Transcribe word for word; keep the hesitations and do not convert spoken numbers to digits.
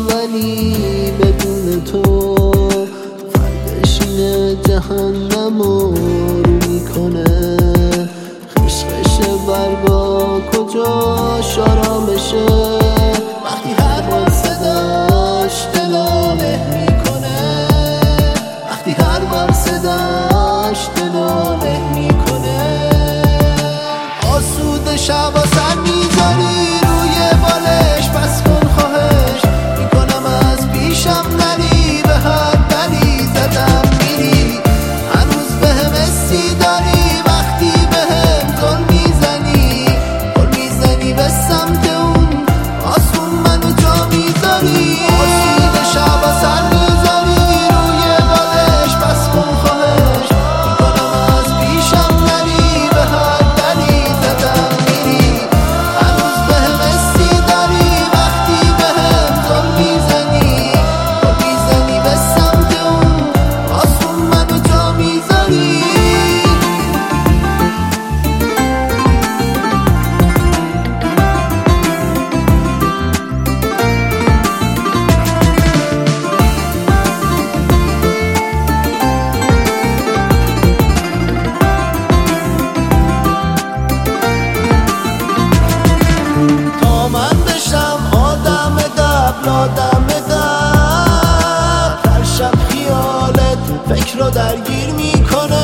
ولی بدون تو فردشین جهنم رو میکنه. خشخش برگا کجا شارامشه وقتی هر بار صداش دلو له میکنه، وقتی هر بار صداش دلو له میکنه. آسوده شبا سر میذاری روی بالش، پس کن خواهش میکنم از پیشم نری، به هر بلی زدم میری. هنوز بهم حسی داری وقتی بهم گل میزنی، گل میزنی به سمت اون آسون منو جا میذاری. آسوده شبا سر میذاری روی بالش، پس کن خواهش میکنم از پیشم نری، به هر بلی زدم میری. هنوز بهم حسی داری وقتی بهم گل میزنی، گل میزنی به سمت اون آسون منو جا میذاری. تا من بشم آدم قبل آدم قبل، هر شب خیالت فکر رو درگیر میکنه.